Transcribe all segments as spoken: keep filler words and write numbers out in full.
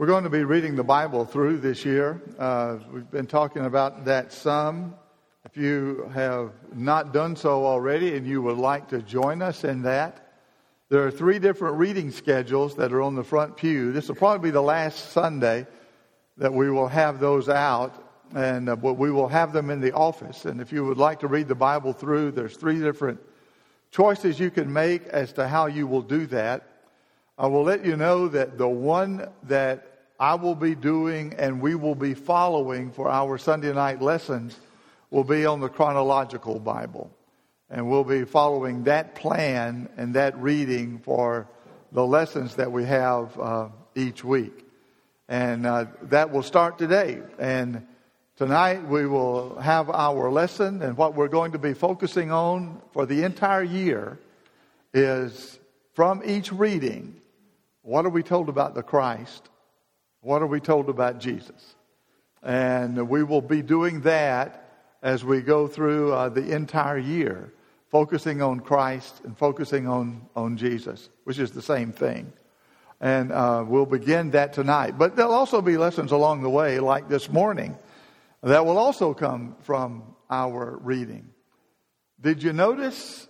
We're going to be reading the Bible through this year. Uh, we've been talking about that some. If you have not done so already and you would like to join us in that, there are three different reading schedules that are on the front pew. This will probably be the last Sunday that we will have those out, and uh, we will have them in the office. And if you would like to read the Bible through, there's three different choices you can make as to how you will do that. I will let you know that the one that I will be doing and we will be following for our Sunday night lessons will be on the chronological Bible. And we'll be following that plan and that reading for the lessons that we have uh, each week. And uh, that will start today. And tonight we will have our lesson, and what we're going to be focusing on for the entire year is from each reading, what are we told about the Christ? What are we told about Jesus? And we will be doing that as we go through uh, the entire year, focusing on Christ and focusing on, on Jesus, which is the same thing. And uh, we'll begin that tonight. But there'll also be lessons along the way, like this morning, that will also come from our reading. Did you notice?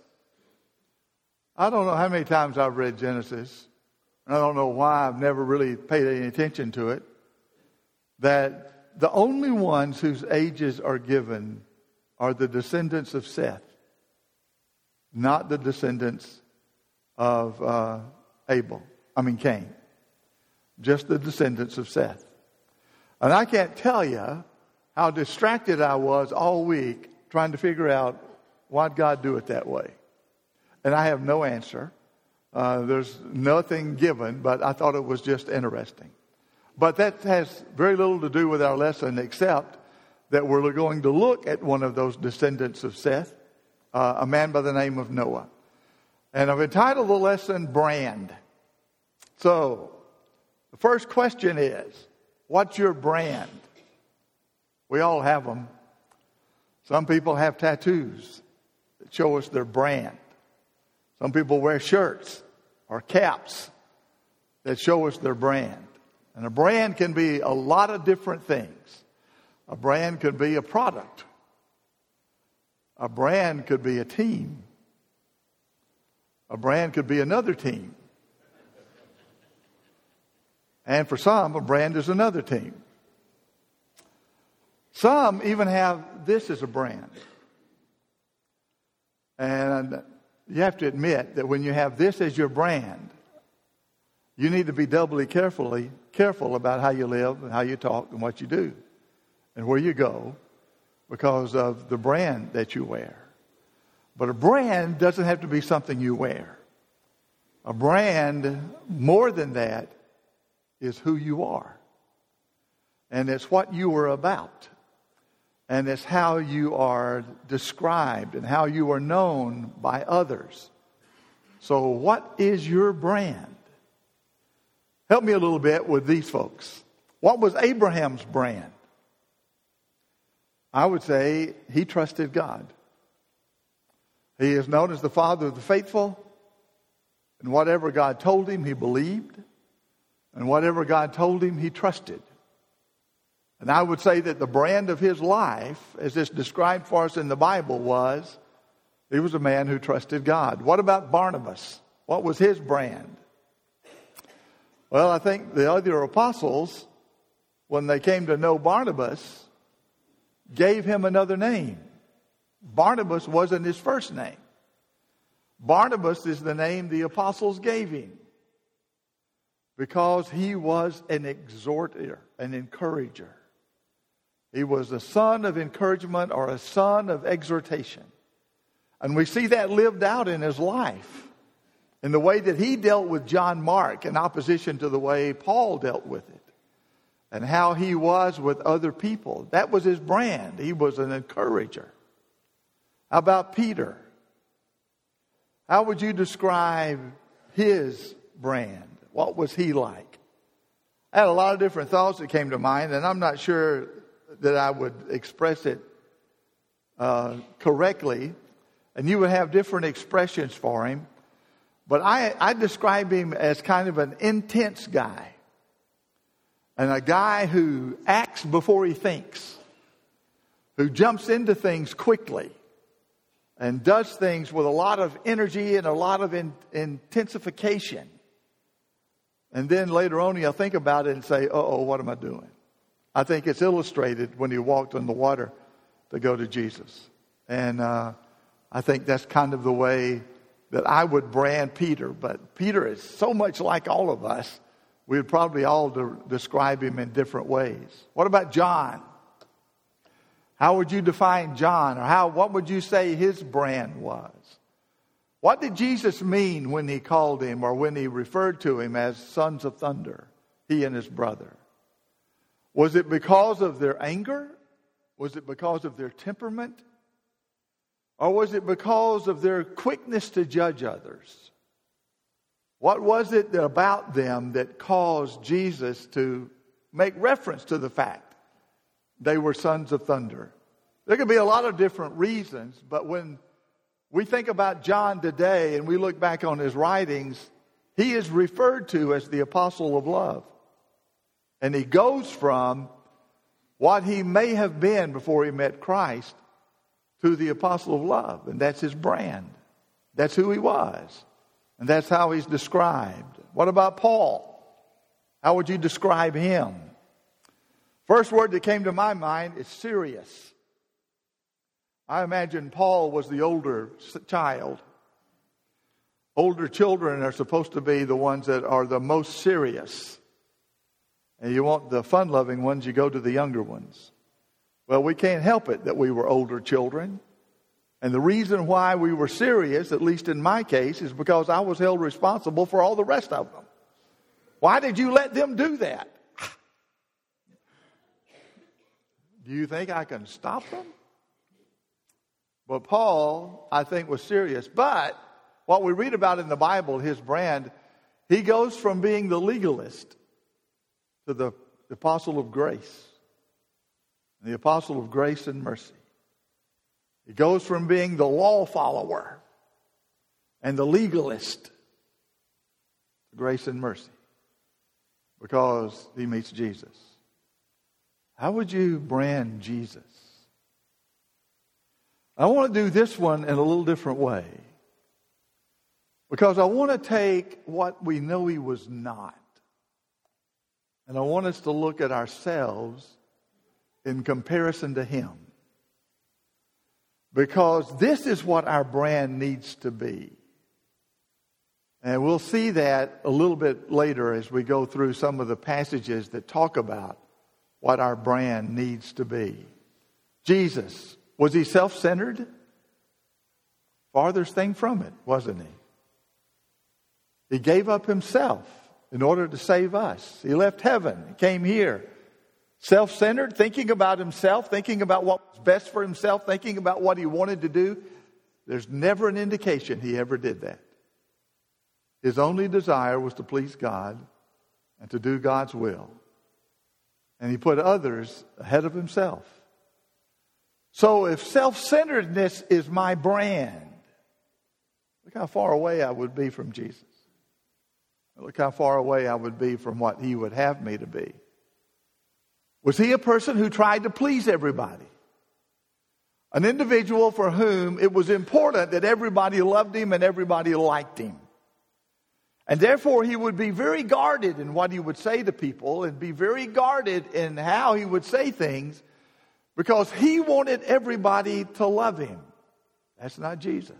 I don't know how many times I've read Genesis. I don't know why I've never really paid any attention to it, that the only ones whose ages are given are the descendants of Seth, not the descendants of uh, Abel, I mean Cain, just the descendants of Seth. And I can't tell you how distracted I was all week trying to figure out why'd God do it that way. And I have no answer. Uh, there's nothing given, but I thought it was just interesting. But that has very little to do with our lesson, except that we're going to look at one of those descendants of Seth, uh, a man by the name of Noah. And I've entitled the lesson, Brand. So, the first question is, what's your brand? We all have them. Some people have tattoos that show us their brand. Some people wear shirts or caps that show us their brand. And a brand can be a lot of different things. A brand could be a product. A brand could be a team. A brand could be another team. And for some, a brand is another team. Some even have this as a brand. And you have to admit that when you have this as your brand, you need to be doubly carefully careful about how you live and how you talk and what you do and where you go because of the brand that you wear. But a brand doesn't have to be something you wear. A brand, more than that, is who you are. And it's what you are about. And it's how you are described and how you are known by others. So what is your brand? Help me a little bit with these folks. What was Abraham's brand? I would say he trusted God. He is known as the father of the faithful. And whatever God told him, he believed. And whatever God told him, he trusted. And I would say that the brand of his life, as it's described for us in the Bible, was he was a man who trusted God. What about Barnabas? What was his brand? Well, I think the other apostles, when they came to know Barnabas, gave him another name. Barnabas wasn't his first name. Barnabas is the name the apostles gave him because he was an exhorter, an encourager. He was a son of encouragement or a son of exhortation. And we see that lived out in his life in the way that he dealt with John Mark in opposition to the way Paul dealt with it. And how he was with other people. That was his brand. He was an encourager. How about Peter? How would you describe his brand? What was he like? I had a lot of different thoughts that came to mind, and I'm not sure that I would express it uh, correctly. And you would have different expressions for him. But I, I describe him as kind of an intense guy. and a guy who acts before he thinks, who jumps into things quickly and does things with a lot of energy and a lot of in, intensification. And then later on he'll think about it and say, uh-oh, what am I doing? I think it's illustrated when he walked on the water to go to Jesus. And uh, I think that's kind of the way that I would brand Peter. But Peter is so much like all of us, we would probably all de- describe him in different ways. What about John? How would you define John? Or how? What would you say his brand was? What did Jesus mean when he called him or when he referred to him as sons of thunder, he and his brother? Was it because of their anger? Was it because of their temperament? Or was it because of their quickness to judge others? What was it about them that caused Jesus to make reference to the fact they were sons of thunder? There could be a lot of different reasons, but when we think about John today and we look back on his writings, he is referred to as the apostle of love. And he goes from what he may have been before he met Christ to the apostle of love. And that's his brand. That's who he was. And that's how he's described. What about Paul? How would you describe him? First word that came to my mind is serious. I imagine Paul was the older child. Older children are supposed to be the ones that are the most serious. And you want the fun-loving ones, you go to the younger ones. Well, we can't help it that we were older children. And the reason why we were serious, at least in my case, is because I was held responsible for all the rest of them. Why did you let them do that? Do you think I can stop them? But Paul, I think, was serious. But what we read about in the Bible, his brand, he goes from being the legalist to the apostle of grace. The apostle of grace and mercy. He goes from being the law follower and the legalist to grace and mercy because he meets Jesus. How would you brand Jesus? I want to do this one in a little different way because I want to take what we know he was not, and I want us to look at ourselves in comparison to him. Because this is what our brand needs to be. And we'll see that a little bit later as we go through some of the passages that talk about what our brand needs to be. Jesus, was he self-centered? Farthest thing from it, wasn't he? He gave up himself in order to save us. He left heaven and came here. Self-centered, thinking about himself, thinking about what was best for himself, thinking about what he wanted to do. There's never an indication he ever did that. His only desire was to please God and to do God's will. And he put others ahead of himself. So if self-centeredness is my brand, look how far away I would be from Jesus. Look how far away I would be from what he would have me to be. Was he a person who tried to please everybody? An individual for whom it was important that everybody loved him and everybody liked him. And therefore he would be very guarded in what he would say to people and be very guarded in how he would say things because he wanted everybody to love him. That's not Jesus.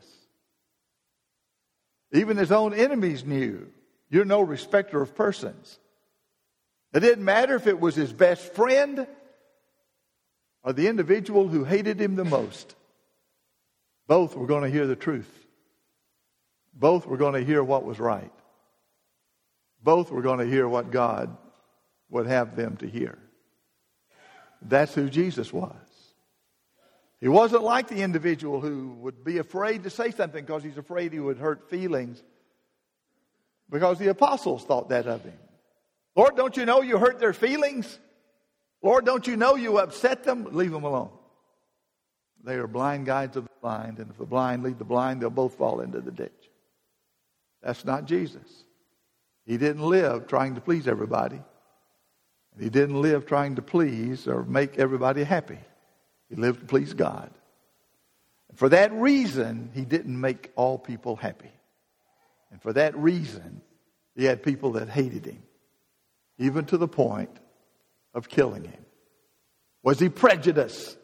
Even his own enemies knew, you're no respecter of persons. It didn't matter if it was his best friend or the individual who hated him the most. Both were going to hear the truth. Both were going to hear what was right. Both were going to hear what God would have them to hear. That's who Jesus was. He wasn't like the individual who would be afraid to say something because he's afraid he would hurt feelings, because the apostles thought that of him. Lord, don't you know you hurt their feelings? Lord, don't you know you upset them? Leave them alone. They are blind guides of the blind, and if the blind lead the blind, they'll both fall into the ditch. That's not Jesus. He didn't live trying to please everybody. He didn't live trying to please or make everybody happy. He lived to please God. For that reason, he didn't make all people happy. And for that reason, he had people that hated him, even to the point of killing him. Was he prejudiced?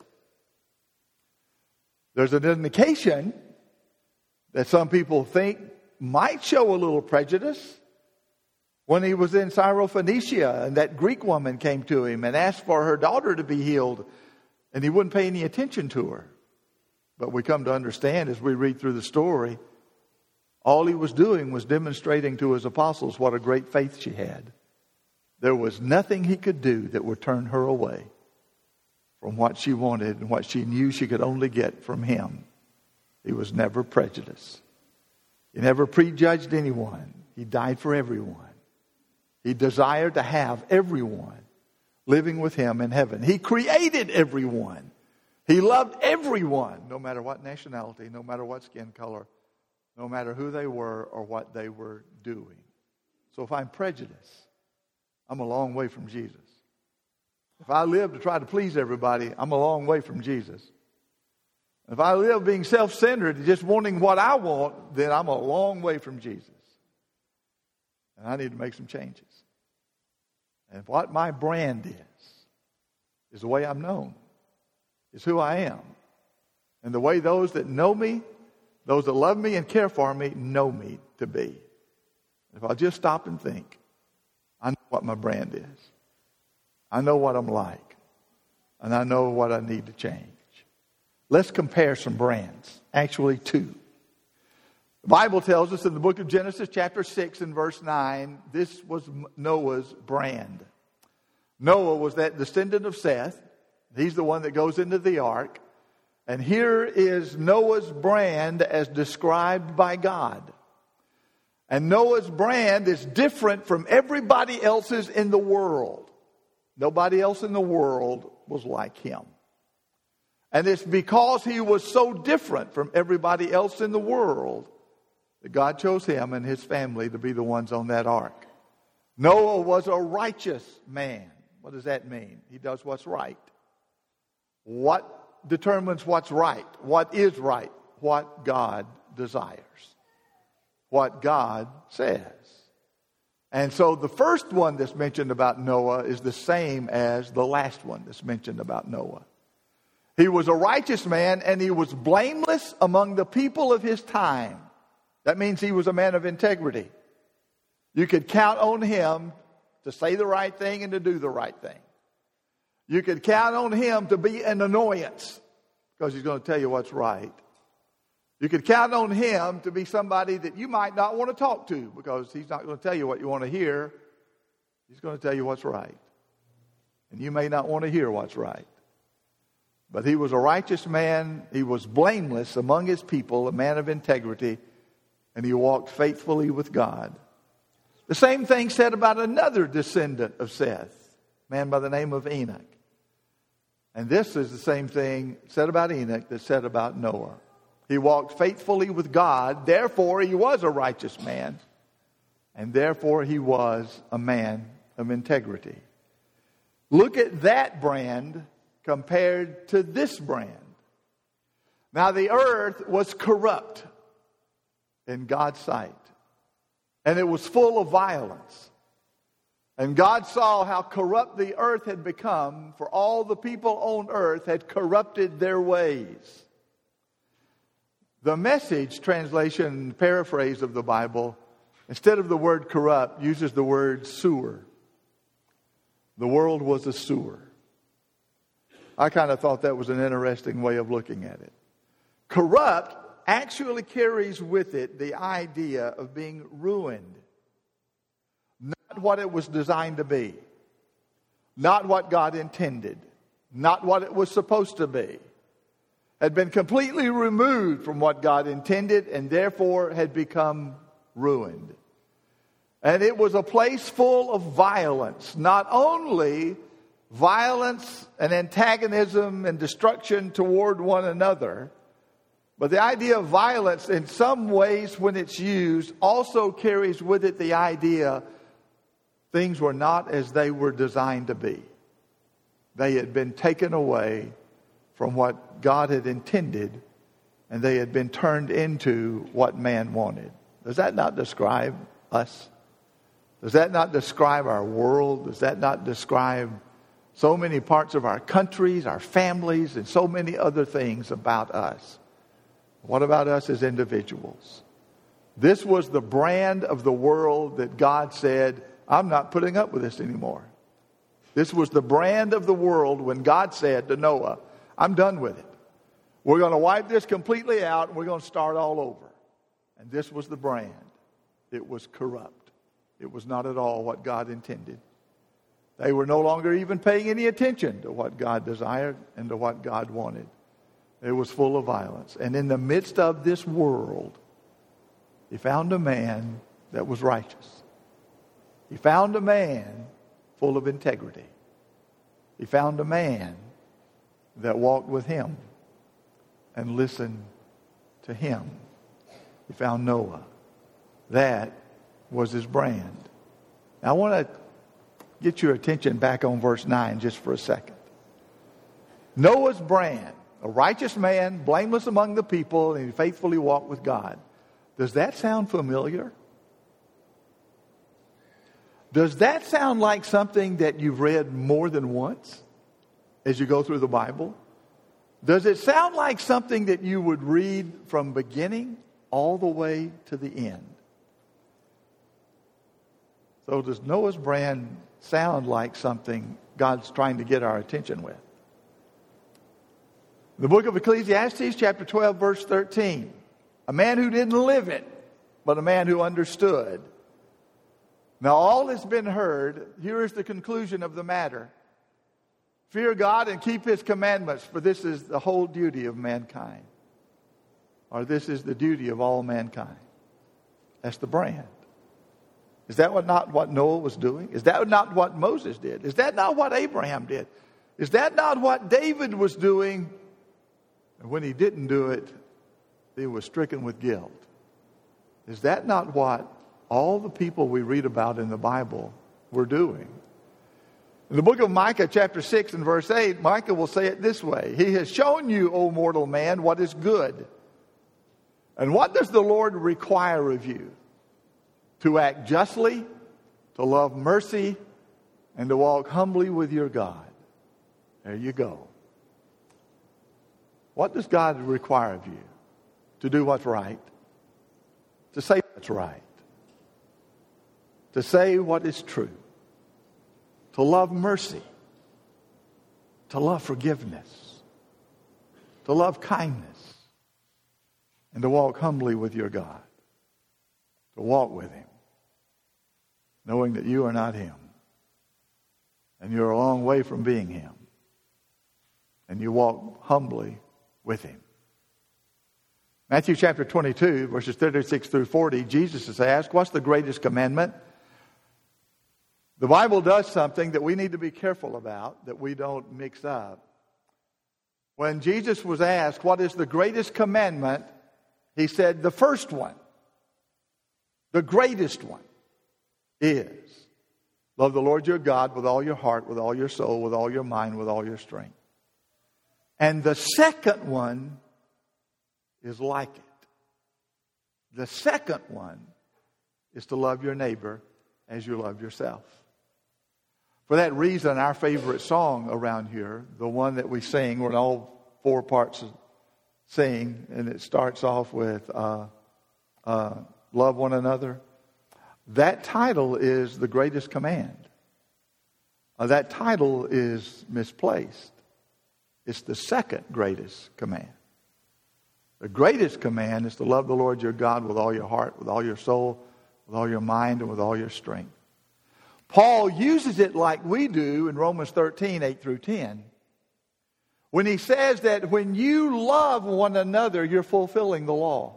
There's an indication that some people think might show a little prejudice. When he was in Syrophoenicia and that Greek woman came to him and asked for her daughter to be healed, and he wouldn't pay any attention to her. But we come to understand as we read through the story, all he was doing was demonstrating to his apostles what a great faith she had. There was nothing he could do that would turn her away from what she wanted and what she knew she could only get from him. He was never prejudiced. He never prejudged anyone. He died for everyone. He desired to have everyone living with him in heaven. He created everyone. He loved everyone, no matter what nationality, no matter what skin color, no matter who they were or what they were doing. So if I'm prejudiced, I'm a long way from Jesus. If I live to try to please everybody, I'm a long way from Jesus. If I live being self-centered, just wanting what I want, then I'm a long way from Jesus. And I need to make some changes. And what my brand is, is the way I'm known. Is who I am. And the way those that know me, those that love me and care for me, know me to be. If I'll just stop and think, I know what my brand is. I know what I'm like. And I know what I need to change. Let's compare some brands. Actually, two. The Bible tells us in the book of Genesis chapter six and verse nine, this was Noah's brand. Noah was that descendant of Seth. He's the one that goes into the ark. And here is Noah's brand as described by God. And Noah's brand is different from everybody else's in the world. Nobody else in the world was like him. And it's because he was so different from everybody else in the world that God chose him and his family to be the ones on that ark. Noah was a righteous man. What does that mean? He does what's right. What determines what's right? What is right? What God desires. What God says. And so the first one that's mentioned about Noah is the same as the last one that's mentioned about Noah. He was a righteous man and he was blameless among the people of his time. That means he was a man of integrity. You could count on him to say the right thing and to do the right thing. You could count on him to be an annoyance because he's going to tell you what's right. You could count on him to be somebody that you might not want to talk to because he's not going to tell you what you want to hear. He's going to tell you what's right. And you may not want to hear what's right. But he was a righteous man. He was blameless among his people, a man of integrity, and he walked faithfully with God. The same thing said about another descendant of Seth, a man by the name of Enoch. And this is the same thing said about Enoch that said about Noah. He walked faithfully with God, therefore he was a righteous man, and therefore he was a man of integrity. Look at that brand compared to this brand. Now the earth was corrupt in God's sight, and it was full of violence. And God saw how corrupt the earth had become, for all the people on earth had corrupted their ways. The Message translation, paraphrase of the Bible, instead of the word corrupt, uses the word sewer. The world was a sewer. I kind of thought that was an interesting way of looking at it. Corrupt actually carries with it the idea of being ruined. Not what it was designed to be. Not what God intended. Not what it was supposed to be. Had been completely removed from what God intended and therefore had become ruined. And it was a place full of violence. Not only violence and antagonism and destruction toward one another, but the idea of violence in some ways when it's used also carries with it the idea things were not as they were designed to be. They had been taken away from what God had intended, and they had been turned into what man wanted. Does that not describe us? Does that not describe our world? Does that not describe so many parts of our countries, our families, and so many other things about us? What about us as individuals? This was the brand of the world that God said, I'm not putting up with this anymore. This was the brand of the world when God said to Noah, I'm done with it. We're going to wipe this completely out and we're going to start all over. And this was the brand. It was corrupt. It was not at all what God intended. They were no longer even paying any attention to what God desired and to what God wanted. It was full of violence. And in the midst of this world, he found a man that was righteous. He found a man full of integrity. He found a man that walked with him and listened to him. He found Noah. That was his brand. Now I want to get your attention back on verse nine just for a second. Noah's brand, a righteous man, blameless among the people, and he faithfully walked with God. Does that sound familiar? Does that sound like something that you've read more than once as you go through the Bible? Does it sound like something that you would read from beginning all the way to the end? So does Noah's brand sound like something God's trying to get our attention with? The book of Ecclesiastes, chapter twelve, verse thirteen. A man who didn't live it, but a man who understood. Now all has been heard. Here is the conclusion of the matter. Fear God and keep his commandments, for this is the whole duty of mankind. Or this is the duty of all mankind. That's the brand. Is that what, not what Noah was doing? Is that not what Moses did? Is that not what Abraham did? Is that not what David was doing? And when he didn't do it, he was stricken with guilt. Is that not what all the people we read about in the Bible were doing? In the book of Micah, chapter six and verse eight, Micah will say it this way. He has shown you, O mortal man, what is good. And what does the Lord require of you? To act justly, to love mercy, and to walk humbly with your God. There you go. What does God require of you? To do what's right. To say what's right. To say what is true. To love mercy. To love forgiveness. To love kindness. And to walk humbly with your God. To walk with him. Knowing that you are not him. And you're a long way from being him. And you walk humbly with him. Matthew chapter twenty-two, verses thirty-six through forty, Jesus is asked, what's the greatest commandment? The Bible does something that we need to be careful about, that we don't mix up. When Jesus was asked, what is the greatest commandment? He said, the first one, the greatest one is, love the Lord your God with all your heart, with all your soul, with all your mind, with all your strength. And the second one is like it. The second one is to love your neighbor as you love yourself. For that reason, our favorite song around here, the one that we sing, we're in all four parts sing, and it starts off with uh, uh, love one another. That title is the greatest command. Uh, that title is misplaced. It's the second greatest command. The greatest command is to love the Lord your God with all your heart, with all your soul, with all your mind, and with all your strength. Paul uses it like we do in Romans thirteen, eight through ten. When he says that when you love one another, you're fulfilling the law.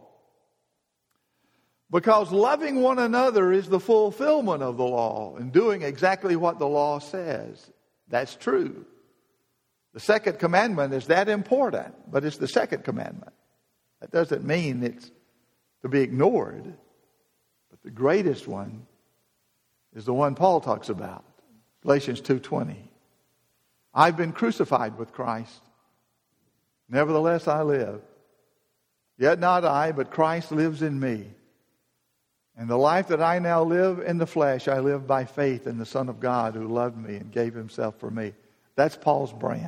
Because loving one another is the fulfillment of the law and doing exactly what the law says. That's true. The second commandment is that important, but it's the second commandment. That doesn't mean it's to be ignored. But the greatest one is the one Paul talks about. Galatians two twenty. I've been crucified with Christ. Nevertheless I live. Yet not I, but Christ lives in me. And the life that I now live in the flesh, I live by faith in the Son of God who loved me and gave himself for me. That's Paul's brand.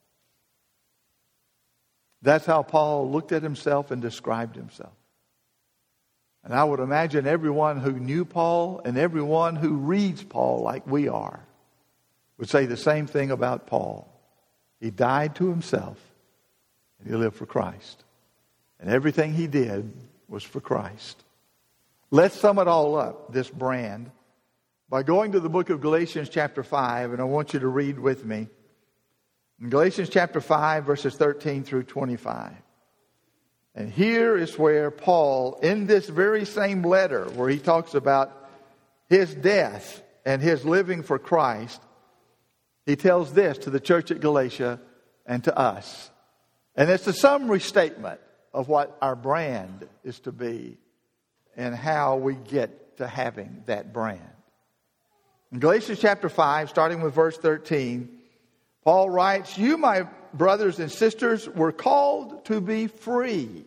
That's how Paul looked at himself and described himself. And I would imagine everyone who knew Paul and everyone who reads Paul like we are would say the same thing about Paul. He died to himself and he lived for Christ. And everything he did was for Christ. Let's sum it all up, this brand, by going to the book of Galatians chapter five, and I want you to read with me. In Galatians chapter five, verses thirteen through twenty-five. And here is where Paul, in this very same letter, where he talks about his death and his living for Christ, he tells this to the church at Galatia and to us. And it's a summary statement of what our brand is to be and how we get to having that brand. In Galatians chapter five, starting with verse thirteen, Paul writes, "You, my brothers and sisters, were called to be free."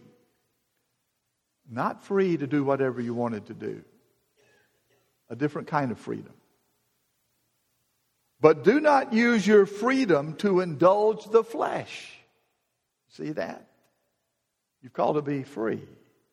Not free to do whatever you wanted to do. A different kind of freedom. "But do not use your freedom to indulge the flesh." See that? You're called to be free.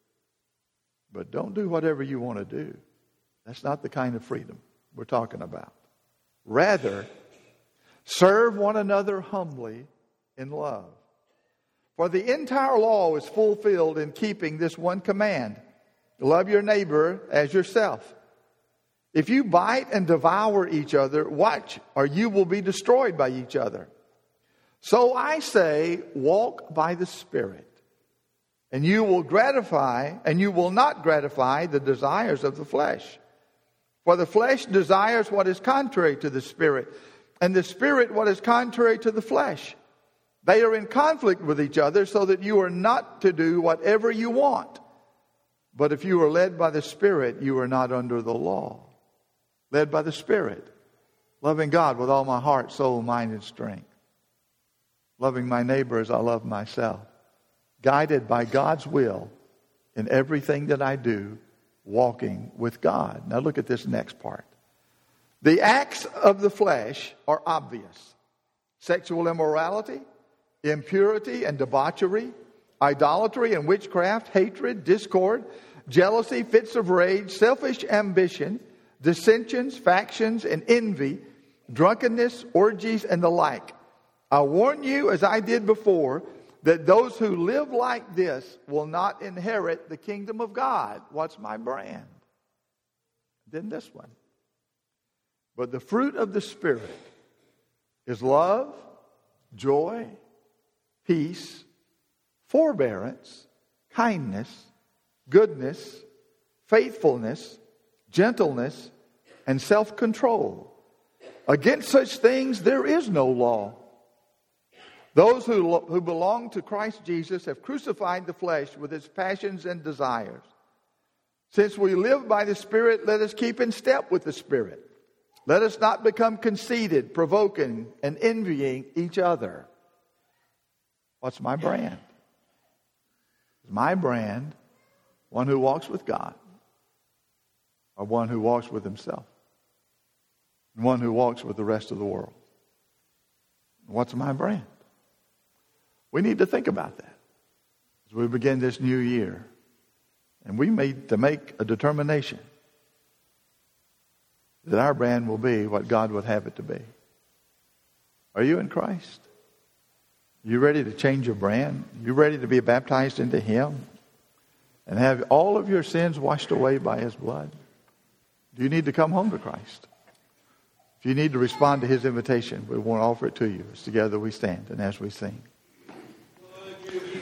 But don't do whatever you want to do. That's not the kind of freedom we're talking about. Rather, serve one another humbly in love. For the entire law is fulfilled in keeping this one command: love your neighbor as yourself. If you bite and devour each other, watch, or you will be destroyed by each other. So I say, walk by the Spirit, and you will gratify, and you will not gratify the desires of the flesh. For the flesh desires what is contrary to the Spirit, and the Spirit what is contrary to the flesh. They are in conflict with each other, so that you are not to do whatever you want. But if you are led by the Spirit, you are not under the law. Led by the Spirit. Loving God with all my heart, soul, mind, and strength. Loving my neighbor as I love myself. Guided by God's will in everything that I do, walking with God. Now look at this next part. The acts of the flesh are obvious. Sexual immorality, impurity and debauchery, idolatry and witchcraft, hatred, discord, jealousy, fits of rage, selfish ambition, dissensions, factions, and envy, drunkenness, orgies, and the like. I warn you, as I did before, that those who live like this will not inherit the kingdom of God. What's my brand? Then this one. But the fruit of the Spirit is love, joy, peace, forbearance, kindness, goodness, faithfulness, gentleness, and self-control. Against such things there is no law. Those who, who belong to Christ Jesus have crucified the flesh with its passions and desires. Since we live by the Spirit, let us keep in step with the Spirit. Let us not become conceited, provoking, and envying each other. What's my brand? Is my brand one who walks with God, or one who walks with himself, and one who walks with the rest of the world? What's my brand? We need to think about that as we begin this new year. And we need to make a determination that our brand will be what God would have it to be. Are you in Christ? Are you ready to change your brand? Are you ready to be baptized into Him and have all of your sins washed away by His blood? Do you need to come home to Christ? If you need to respond to His invitation, we want to offer it to you. As together we stand and as we sing.